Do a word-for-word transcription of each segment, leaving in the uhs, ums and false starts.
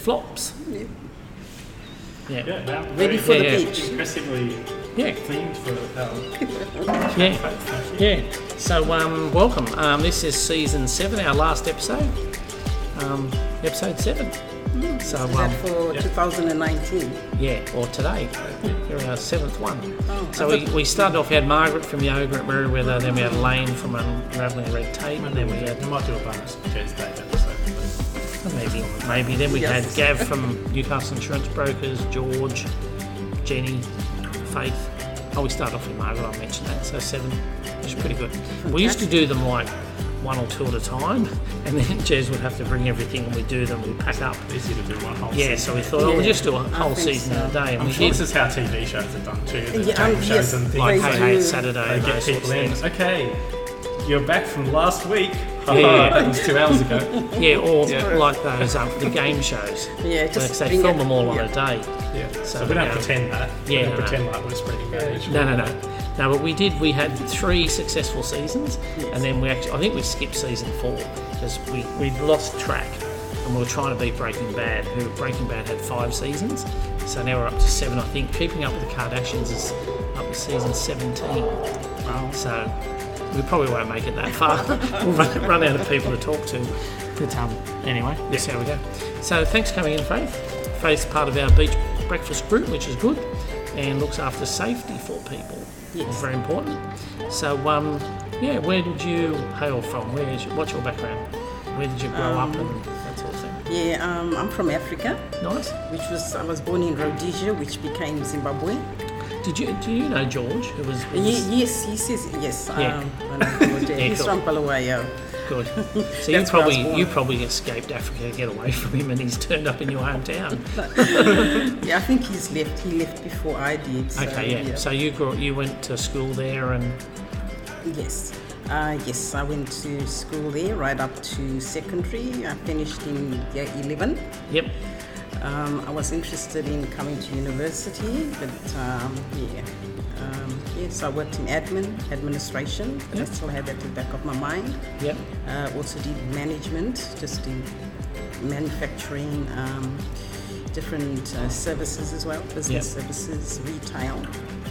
flops. Yeah. Yeah. Yeah, wow. Ready Very for the yeah, yeah. beach. Aggressively Yeah. themed for our Yeah. Thank you. Yeah. So, um, welcome. Um, this is season seven, our last episode. Um, episode seven. So, Is um, that for yeah. two thousand nineteen? yeah, or today. We're our seventh one. Oh, So we, we started off, we had Margaret from Yoga at Merriweather, then we had Lane from Unravelling Red Tape, and then we had, We might do a bonus Jez Day episode. maybe, maybe, then we Yes. had Gav from Newcastle Insurance Brokers, George, Jenny, Faith. Oh, we started off with Margaret, I mentioned that, so seven, which is pretty good. We used to do them like one or two at a time, and then Jez would have to bring everything and we do them, we pack up. Easy to do one whole Yeah, season. so we thought, oh, we'll Yeah, just do a I whole think season so. in a day, and I'm we sure did. this is how T V shows are done too. The Yeah, game um, shows yes, and things. Like they Hey Hey do. Saturday They and get those sorts people of in. things. Okay, you're back from last week. Yeah. That was two hours ago. Yeah, or Yeah. like those um, the game shows. Yeah, So just they bring film it- them all on yeah. a day. Yeah. So So, we don't now- pretend that. Yeah, We no, don't no. pretend like we're spreading knowledge. No, no, no, no. But we did. We had three successful seasons, and then we actually, I think we skipped season four because we we lost track, and we were trying to beat Breaking Bad. Who Breaking Bad had five seasons, so now we're up to seven. I think Keeping Up with the Kardashians is up to season seventeen. Wow. So we probably won't make it that far. We'll run, run out of people to talk to. But um, anyway, that's how we go. So thanks for coming in, Faith. Faith's part of our beach breakfast group, which is good, and looks after safety for people. Yes. It's very important. So um, yeah, where did you hail from? Where's your, what's your background? Where did you grow up Um, and that sort of thing? Yeah, um, I'm from Africa, Nice. which was I was born in Rhodesia, which became Zimbabwe. Did you do you know George? Who was, who Ye- was yes, he says yes. Yeah. Um, I know George, yeah. Yeah, He's cool. from Bulawayo. good? So you That's where I was probably born. you probably escaped Africa to get away from him, and he's turned up in your hometown. Yeah, I think he's left. He left before I did. So, Okay, yeah. So you grew, you went to school there, and Yes. Uh, yes, I went to school there right up to secondary. I finished in year eleven. yep, Um, I was interested in coming to university, but um, yeah. Um, yes, I worked in admin, administration, but Yep. I still had that in the back of my mind. yep, Uh, also did management, just in manufacturing, um, different uh, services as well, business Yep. services, retail.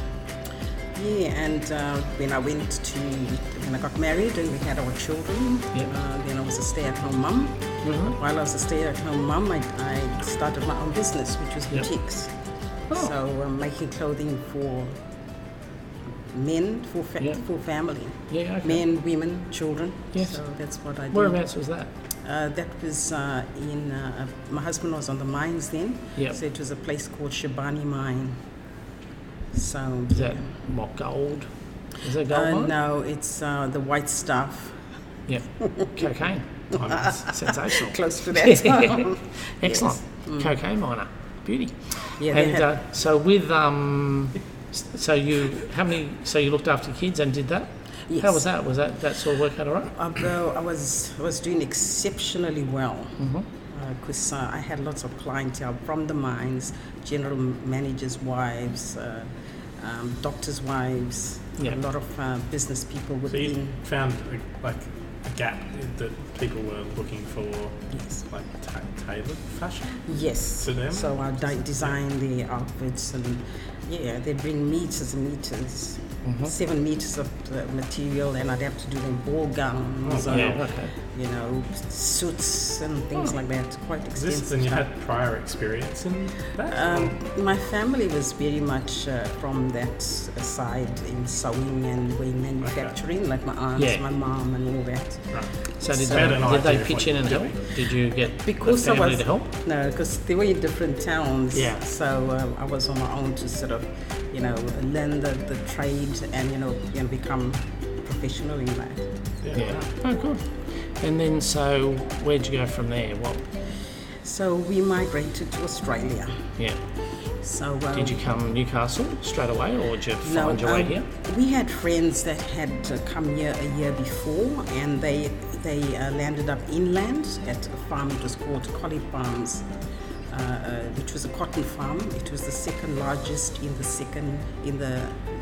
Yeah, and uh, when I went to, when I got married and we had our children, Yep. uh, then I was a stay-at-home mum. Mhm. While I was a stay-at-home mum, I, I started my own business, which was Yep. boutiques. Oh. So I'm making clothing for men, for, fa- Yep. for family. yeah, okay. Men, women, children. Yes. So that's what I did. Whereabouts was that? Uh, that was uh, in, uh, my husband was on the mines then. Yep. So it was a place called Shabani Mine. So, Is that what, gold? Is that gold uh, mine? no, it's uh, the white stuff. Yep, cocaine. Diamonds. Sensational. Close to that. Excellent. Yes. Cocaine miner. Beauty. Yeah, they and had- uh, so with um, s- so you how many? So you looked after kids and did that. Yes. How was that? Was that that sort of work out all right? Although I was, I was doing exceptionally well. Mm-hmm. Because uh, I had lots of clientele from the mines, general managers' wives, uh, um, doctors' wives, Yeah. a lot of uh, business people So you within. found a, like a gap that people were looking for, Yes. like ta- tailored fashion. Yes. To them? So I di- design the outfits, and yeah, they bring meters and meters, Mhm. seven meters of uh, material, and I'd have to do them ball gowns, Oh, or, Yeah. Okay. you know, suits and things like that. Quite Is extensive. this, and you stuff. had prior experience in that? Um, my family was very much uh, from that side in sewing and way manufacturing, like my aunts, Yeah. my mom, and all that. Right. So did So- they, Had an did they idea of pitch what in and you're help? doing. Did you get Because the I family was to help? no, because they were in different towns. Yeah. So uh, I was on my own to sort of, you know, learn the, the trade and you know, and become professional in that. Yeah. Yeah. Oh, good. And then so where'd you go from there? What? So we migrated to Australia. Yeah. So uh, Did you come Newcastle straight away, or did you No, find your way um, here? We had friends that had uh, come here a year before, and they they uh, landed up inland at a farm. It was called Collie Farms, uh, uh, which was a cotton farm. It was the second largest in the second in the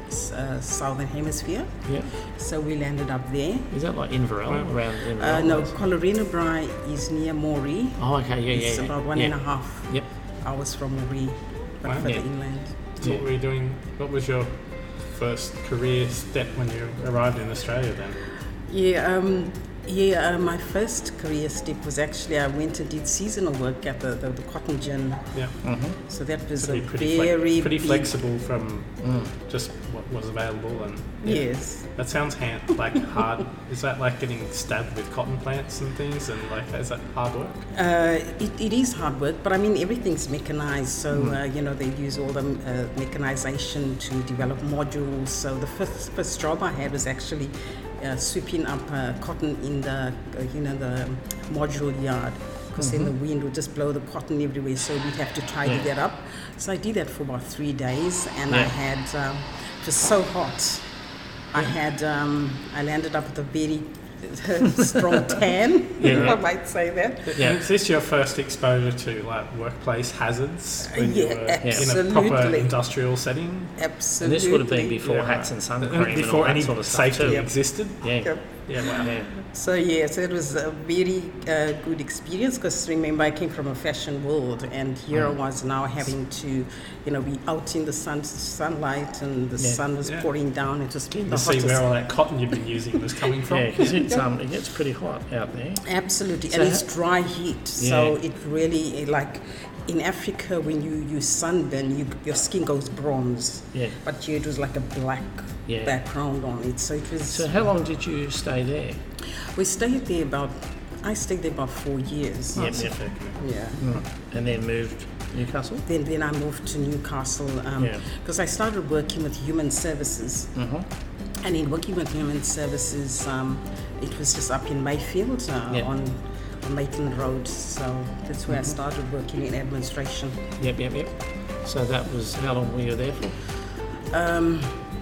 uh, southern hemisphere. Yeah. So we landed up there. Is that like Inverell, Wow. around Inverell? Uh, no, Colarina Bry is near Moree. Oh, okay, yeah, yeah, It's yeah. about one yeah. and a half Yep. hours from Moree, but Wow. further Yeah. inland. So what were you doing? What was your first career step when you arrived in Australia then? Yeah, um, yeah. Uh, my first career step was actually I went and did seasonal work at the, the, the cotton gin. Yeah. Mm-hmm. So that was Pretty, a pretty, flex- very pretty big, flexible from Mm. just what was available and yeah. Yes. That sounds hand, like hard. Is that like getting stabbed with cotton plants and things and like is that hard work? Uh, it, it is hard work, but I mean everything's mechanized. So uh, you know they use all the uh, mechanization to develop modules. So the first first job I had was actually uh, sweeping up uh, cotton in the uh, you know the module yard. Because then the wind would just blow the cotton everywhere, so we'd have to tidy Yeah. that up. So I did that for about three days, and I Yeah. had um, it was so hot. I had um, I landed up with a very strong tan. Yeah. I might say that. Yeah. Is this your first exposure to like workplace hazards when Yeah, you were in a proper absolutely. industrial setting? Absolutely. And this would have been before Yeah, hats right. and sun And cream and all before that any sort of stuff safety too. existed? Yeah. Yep. Yeah, wow. Yeah. So yeah, so it was a very uh, good experience because remember I came from a fashion world, and here I was now having to, you know, be out in the sun, sunlight, and the Yeah. sun was Yeah. pouring down. It was the To see hottest. where all that cotton you've been using was coming from. Yeah, because it's um, it gets pretty hot out there. Absolutely, So and it's ha- dry heat, so Yeah. it really like in Africa when you you sunburn, you, your skin goes bronze. Yeah. But here it was like a black Yeah. background on it, so it was. So how long did you stay there? we stayed there about. I stayed there about four years. Yep, That's yep. effective. Yeah. And then moved Newcastle? Then, then I moved to Newcastle because Yeah. I started working with human services. Mm-hmm. And in working with human services, um, it was just up in Mayfield uh, Yeah. on, on Maitland Road. So that's where I started working in administration. Yep, yep, yep. So that was, how long were you there for? Um,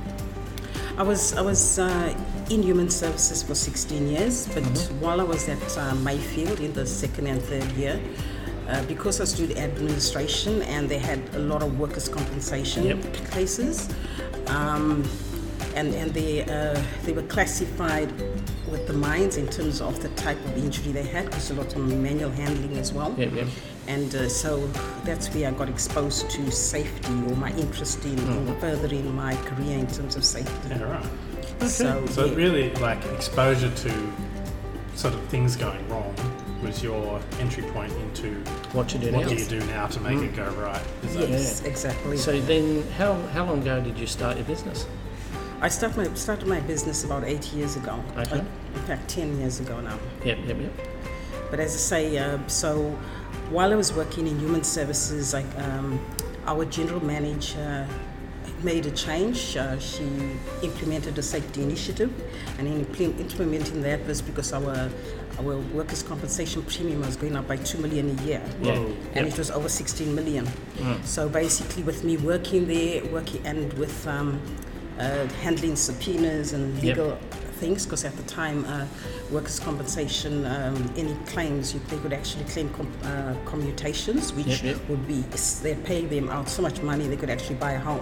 I was I was uh, in human services for sixteen years, but while I was at uh, Mayfield in the second and third year, uh, because I was doing administration and they had a lot of workers' compensation Yep. cases, um, and and they uh, they were classified with the mines in terms of the type of injury they had, because a lot of manual handling as well. Yep, yep. And uh, so that's where I got exposed to safety, or my interest in, in furthering my career in terms of safety. Yeah, right. So, So yeah. really, like exposure to sort of things going wrong was your entry point into What you do what now? do you do now to make it go right? Is that- Yes, exactly. So then, how how long ago did you start your business? I started my, started my business about eight years ago. Okay. In fact, ten years ago now. Yep, yep, yep. But as I say, uh, so while I was working in human services, like um, our general manager made a change. Uh, she implemented a safety initiative, and in impl- implementing that was because our our workers' compensation premium was going up by two million a year. Yeah. And Yep. it was over sixteen million. So basically, with me working there, working and with um, uh, handling subpoenas and Yep. legal things, because at the time, uh, workers' compensation, um, any claims, you, they could actually claim com- uh, commutations, which Yep, yep. would be, they're paying them out so much money they could actually buy a home.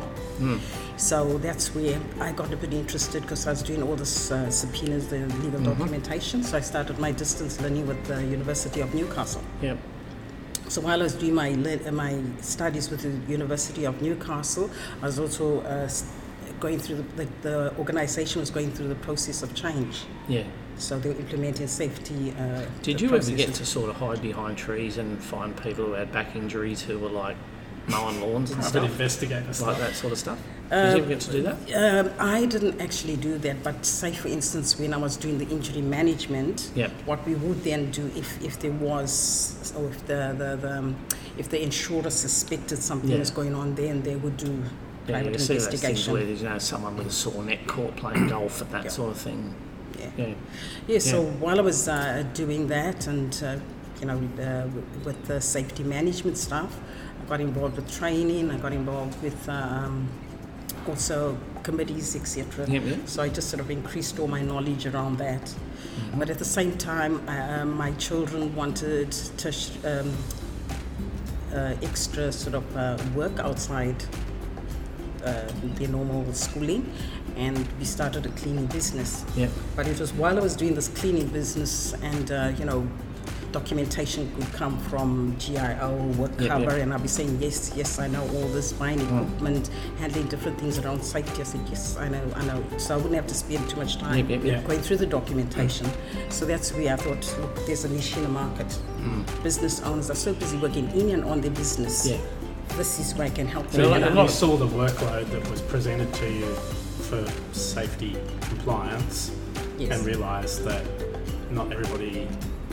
So that's where I got a bit interested, because I was doing all this uh, subpoenas, the legal documentation. So I started my distance learning with the University of Newcastle. Yep. So while I was doing my le- my studies with the University of Newcastle, I was also uh, s- going through the, the, the organization was going through the process of change. Yeah. So they were implementing safety. Uh, Did the you ever get processes. to sort of hide behind trees and find people who had back injuries who were like mowing lawns and Private stuff? investigator Like stuff. that sort of stuff? Did you ever get to do that? Um, I didn't actually do that, but say for instance, when I was doing the injury management, Yep. what we would then do if, if there was, or if the, the, the um, if the insurer suspected something Yeah. was going on, then they would do Yeah, private you see those things investigation. where there's, you know, someone with a sore neck caught playing golf and that Yeah. sort of thing. Yeah. Yeah. Yeah, so Yeah. while I was uh, doing that and, uh, you know, uh, with the safety management stuff, I got involved with training, I got involved with um, also committees, et cetera. Yep, yep. So I just sort of increased all my knowledge around that. But at the same time, uh, my children wanted to sh- um, uh, extra sort of uh, work outside uh, their normal schooling, and we started a cleaning business. Yeah. But it was while I was doing this cleaning business, and uh, you know, documentation could come from G I O, work Yeah, cover, yeah. and I'll be saying, yes, yes, I know all this, buying equipment, handling different things around safety. I said, yes, I know, I know. So I wouldn't have to spend too much time Yeah, yeah, yeah. going through the documentation. So that's where I thought, look, there's a niche in the market. Business owners are so busy working in and on their business. Yeah. This is where I can help So them. you, like- you saw the workload that was presented to you for safety compliance Yes. and realised that not everybody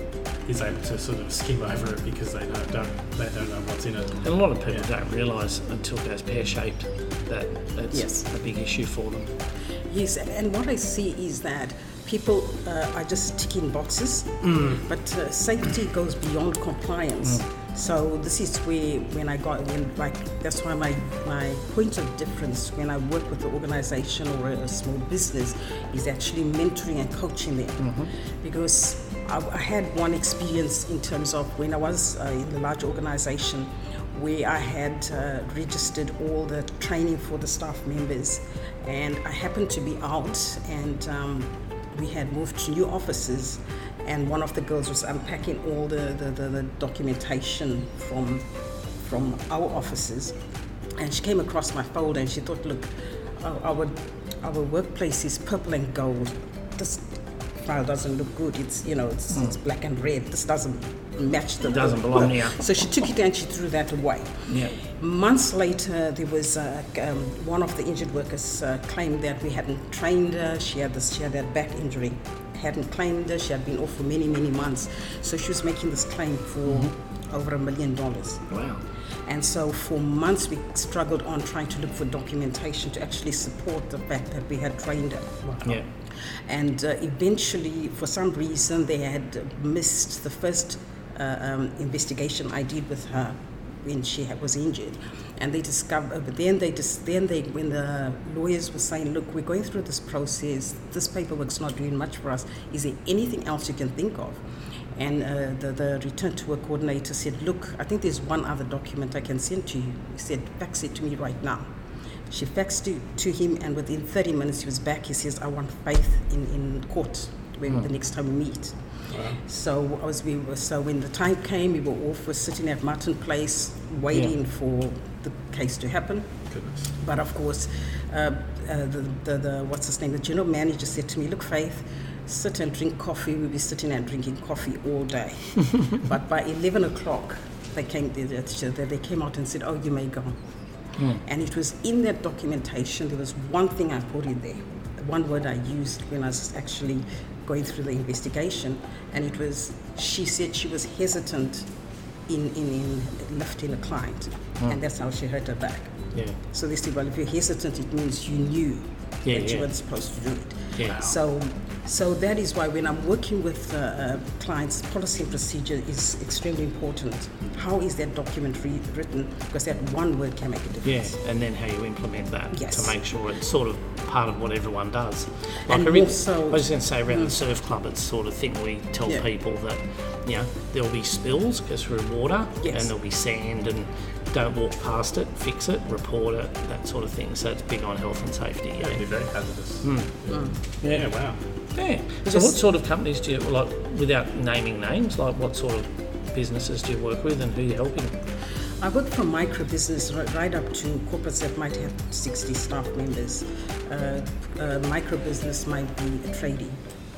is able to sort of skim over it because they don't, don't they don't know what's in it. And a lot of people Yeah. don't realise until it goes pear-shaped that it's Yes. a big issue for them. Yes, and, and what I see is that people uh, are just ticking boxes, but uh, safety goes beyond compliance. So this is where, when I got, when like, that's why my, my point of difference when I work with an organization or a, a small business is actually mentoring and coaching them. Because I, I had one experience in terms of when I was uh, in the large organization where I had uh, registered all the training for the staff members, and I happened to be out, and um, we had moved to new offices, and one of the girls was unpacking all the, the, the, the documentation from from our offices, and she came across my folder and she thought, look, our our, our workplace is purple and gold. This file doesn't look good. It's, you know, it's, it's black and red. This doesn't match the It doesn't belong here. So she took it and she threw that away. Yeah. Months later, there was uh, um, one of the injured workers uh, claimed that we hadn't trained her. She had this, she had that back injury. Hadn't claimed her. She had been off for many, many months. So she was making this claim for over a million dollars. Wow. And so for months we struggled on trying to look for documentation to actually support the fact that we had trained her. Yeah. And uh, eventually, for some reason, they had missed the first uh, um, investigation I did with her when she had, was injured, and they discovered. But then they just then they when the lawyers were saying, "Look, we're going through this process. This paperwork's not doing much for us. Is there anything else you can think of?" And uh, the, the return to work coordinator said, "Look, I think there's one other document I can send to you." He said, "Fax it to me right now." She faxed it to him, and within thirty minutes he was back. He says, "I want Faith in, in court when the next time we meet." Wow. So as we were, so when the time came, we were all for sitting at Martin Place waiting Yeah. for the case to happen. Goodness. But of course, uh, uh, the, the, the what's his name? The general manager said to me, "Look, Faith, sit and drink coffee. We'll be sitting and drinking coffee all day." But by eleven o'clock, they came. They, they came out and said, "Oh, you may go." Mm. And it was in that documentation. There was one thing I put in there, one word I used when I was actually going through the investigation, and it was, she said she was hesitant in, in, in lifting a client, Mm. and that's how she hurt her back. Yeah. So they said, well, if you're hesitant, it means you knew Yeah, that you yeah. weren't supposed to do it. Yeah. So, so that is why when I'm working with uh, uh, clients, policy and procedure is extremely important. How is that document re- written? Because that one word can make a Yeah, difference. and then how you implement that Yes. to make sure it's sort of part of what everyone does. And I, re- also- I was going to say around the surf club, it's the sort of thing we tell Yeah. people that, you know, there'll be spills, goes through water, Yes. and there'll be sand, and don't walk past it, fix it, report it, that sort of thing. So it's big on health and safety. It can be Yeah. very hazardous. Mm. Yeah. yeah, wow. Yeah. So Just- what sort of companies do you, like, without naming names, like what sort of businesses do you work with and who are you helping? I work from micro business right, right up to corporates that might have sixty staff members. Uh, uh, micro business might be a tradie,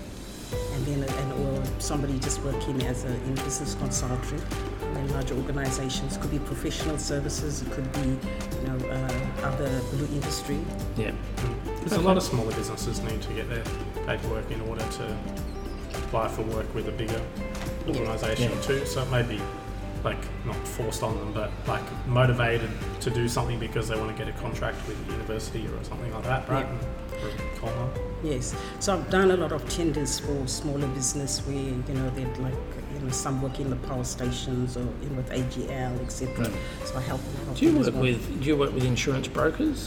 and then and or somebody just working as a in business consulting. In larger organizations, could be professional services, it could be, you know, uh, other blue industry. Yeah. Because a lot of smaller businesses need to get their paperwork in order to apply for work with a bigger organisation Yeah. too. So it may be like not forced on them, but like motivated to do something because they want to get a contract with a university or something like that, right? Yeah. Or a comma. Yes, so I've done a lot of tenders for smaller business where, you know, they'd like, you know, some work in the power stations or in with A G L, et cetera. Mm. So I help, help Do you them as work well. with do you work with insurance brokers?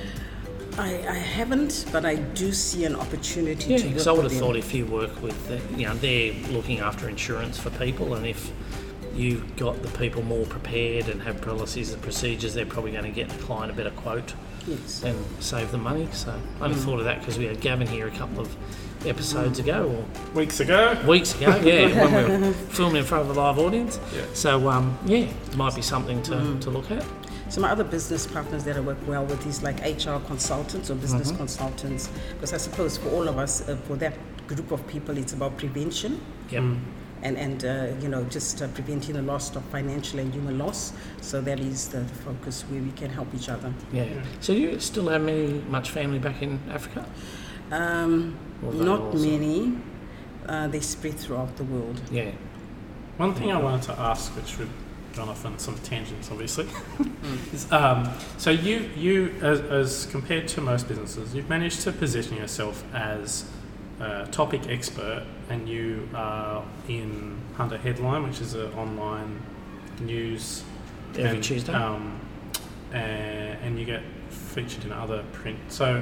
I, I haven't, but I do see an opportunity Yeah, to work because I would with have them. thought if you work with, the, you know, they're looking after insurance for people, and if, you've got the people more prepared and have policies and procedures, they're probably going to get the client a better quote Yes. and save the money. So I only thought of that because we had Gavin here a couple of episodes ago or Weeks ago. weeks ago, yeah, when we were filming in front of a live audience. Yeah. So um, yeah, it might be something to, to look at. So my other business partners that I work well with is like H R consultants or business consultants, because I suppose for all of us, uh, for that group of people, it's about prevention. Yep. Mm. And, and uh, you know, just uh, preventing the loss of financial and human loss. So that is the focus where we can help each other. Yeah. So you still have many much family back in Africa? Um, Or they not also- many. Uh, they spread throughout the world. Yeah. One thing I wanted to ask, which we've gone off on some tangents, obviously, is um, so you, you as, as compared to most businesses, you've managed to position yourself as a topic expert, and you are in Hunter Headline, which is an online news Every and, Tuesday. um, and, and you get featured in other print. So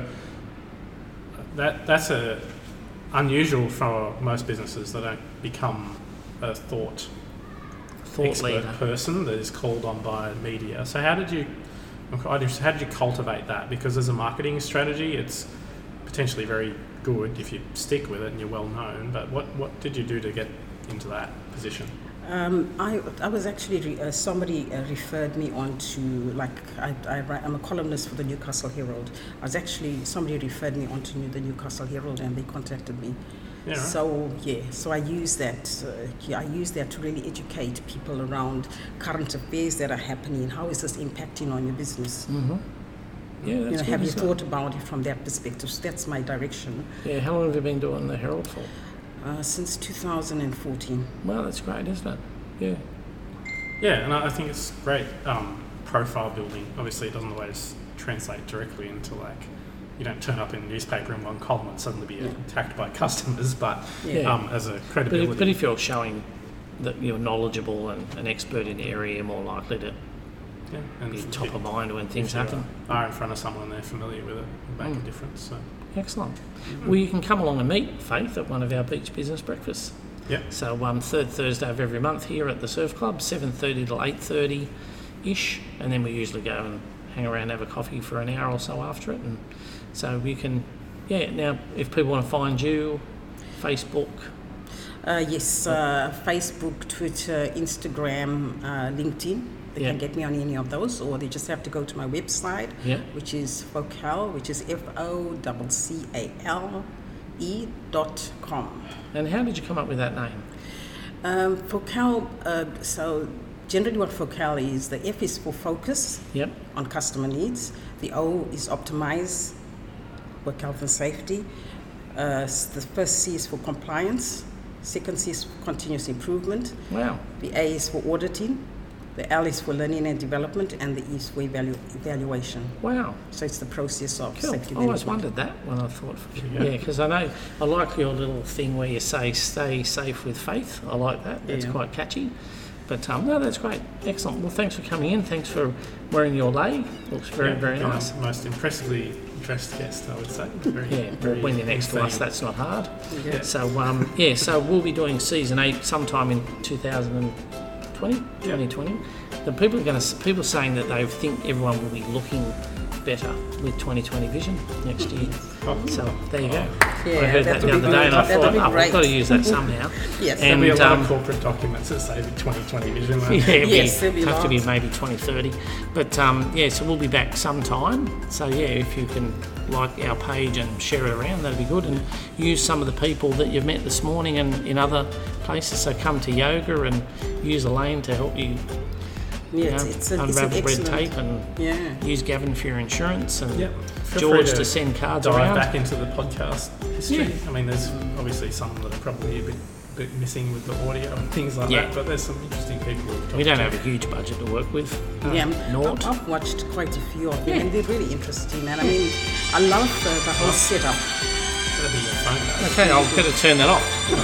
that that's a unusual for most businesses. They don't become a thought Thought expert leader. person that is called on by media. So how did you I'm quite interested, how did you cultivate that? Because as a marketing strategy, it's potentially very good if you stick with it and you're well known, but what, what did you do to get into that position? Um, I, I was actually, re- uh, somebody uh, referred me on to, like, I, I, write- I'm a columnist for the Newcastle Herald. I was actually, somebody referred me on to the Newcastle Herald and they contacted me. Yeah, right. So, yeah, so I use that, uh, yeah, I use that to really educate people around current affairs that are happening. How is this impacting on your business? Mm-hmm. Yeah, that's You know, good, have you isn't thought about it from that perspective? So that's my direction. it? Yeah, how long have you been doing the Herald for? Uh, since two thousand fourteen. Well, that's great, isn't it? Yeah. Yeah, and I I think it's great um, profile building. Obviously, it doesn't always translate directly into like, you don't turn up in a newspaper in one column and suddenly be Yeah. attacked by customers, but Yeah. um, as a But credibility. if, but if you're showing that you're knowledgeable and an expert in the area, you're more likely to yeah, and be if top you- of mind when things if you happen. are in front of someone they're familiar with it, it'll make Mm. a difference. So Excellent. Well, you can come along and meet Faith at one of our beach business breakfasts. yeah, So um, third Thursday of every month here at the Surf Club, seven thirty till eight thirty ish, and then we usually go and hang around, have a coffee for an hour or so after it. And so you can, yeah. Now, if people want to find you, Facebook, Uh, yes, uh, Facebook, Twitter, Instagram, uh, LinkedIn. They Yeah. can get me on any of those, or they just have to go to my website, yeah, which is Focal, which is F O C C A L E dot com. and how did you come up with that name? Um, Focal, uh, so generally what Focal is, the F is for focus Yep, on customer needs, the O is optimize, work health and safety, uh, s- the first C is for compliance, second C is for continuous improvement, wow, the A is for auditing, the L is for learning and development, and the E is for evalu- evaluation. wow. So it's the process of Cool. safety I always management. wondered that when I thought, Yeah. yeah, because I know I like your little thing where you say "stay safe with faith." I like that. That's Yeah. quite catchy. But um, no, that's great. Excellent. Well, thanks for coming in. Thanks for wearing your lei. Looks very, Yeah, very you're nice. the most impressively dressed guest, I would say. Very, Yeah. Well, very when you're next to us, themed. that's not hard. Yeah. So um, yeah. So we'll be doing season eight sometime in two thousand twenty, Yeah. twenty twenty. The people are going to people saying that they think everyone will be looking better with twenty twenty vision next year. Oh, So there you go. Yeah, I heard that that would the be other day, and I great. That would thought, be oh, I've great. got to use that somehow. Yes, There'll be a And, lot um, of corporate documents that say the twenty twenty vision. won't Yeah, there? it'll Yes, be, there'll be have to be lots. maybe twenty thirty. But um, yeah, so we'll be back sometime. So yeah, if you can like our page and share it around, that'd be good. And use some of the people that you've met this morning and in other places. So come to yoga and use Elaine to help you, Yeah, you it's, know, it's, a, it's an unravel red excellent. tape and Yeah. use Gavin for your insurance and Yep. Feel George free to, to send cards dive around. back into the podcast history. Yeah. I mean, there's obviously some that are probably a bit, bit missing with the audio and things like Yeah. that, but there's some interesting people. we've We talked don't to. have a huge budget to work with. Yeah, Naught. I've, I've watched quite a few of them, Yeah. and they're really interesting. And I mean, I love the, the whole setup. That'll be your phone. though. Okay, I'll better turn that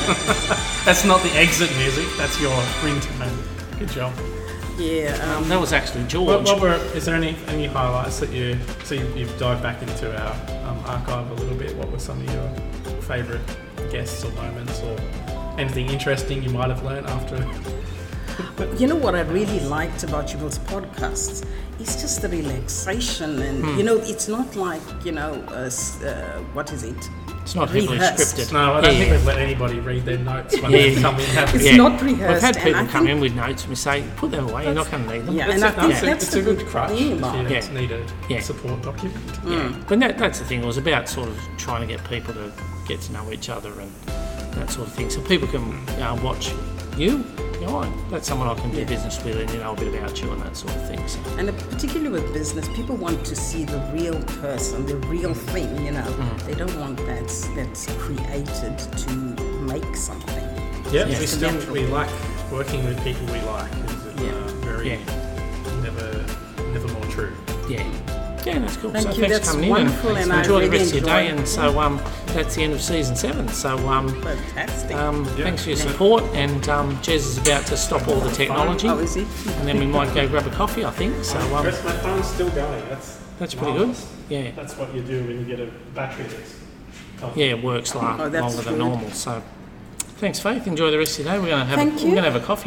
off. That's not the exit music. That's your ringtone. Good job. Yeah, um, That was actually George. What, what were? Is there any any highlights that you? So you, you've dived back into our um, archive a little bit. What were some of your favourite guests or moments, or anything interesting you might have learned after You know what I really liked about Jubal's podcasts? It's just the relaxation, and Hmm. you know, it's not like you know, uh, s- uh, what is it? It's not heavily Rehearsed. scripted. No, I don't Yeah, think yeah. we've let anybody read their notes when Yeah. they come in. have It's we? Yeah. not We've rehearsed. had and people I come think- in with notes and we say, put them away, you're not going to need them. Yeah, That's and a, I think that's a, that's it's the a good good crutch thing if about you it. need a Yeah. support document. Yeah, but that, that's the thing. It was about sort of trying to get people to get to know each other and that sort of thing, so people can uh, watch you. You know, "Oh, that's someone I can do business with, and you know a bit about you and that sort of thing. So. And uh, particularly with business, people want to see the real person, the real thing. You know, Mm. they don't want that that's created to make something. Yeah, Yeah. we It's still natural. we like working with people we like. It's Yeah. uh, very Yeah. never never more true. Yeah. Yeah, that's cool. Thank so you, thanks that's for coming wonderful, in and, and I enjoy the really rest of your day. enjoy- And so um, that's the end of season seven. So um, Fantastic. um, Yeah. thanks for your support. And um, Jez is about to stop all the technology, oh, is it? and then we might go grab a coffee. I think so. Um, Rest my phone's still going. That's that's pretty good. marvellous. Yeah. That's what you do when you get a battery that's healthy. Yeah, it works like Oh, that's longer than good. normal. So thanks, Faith. Enjoy the rest of your day. We're going to have Thank a, you. we're going to have a coffee.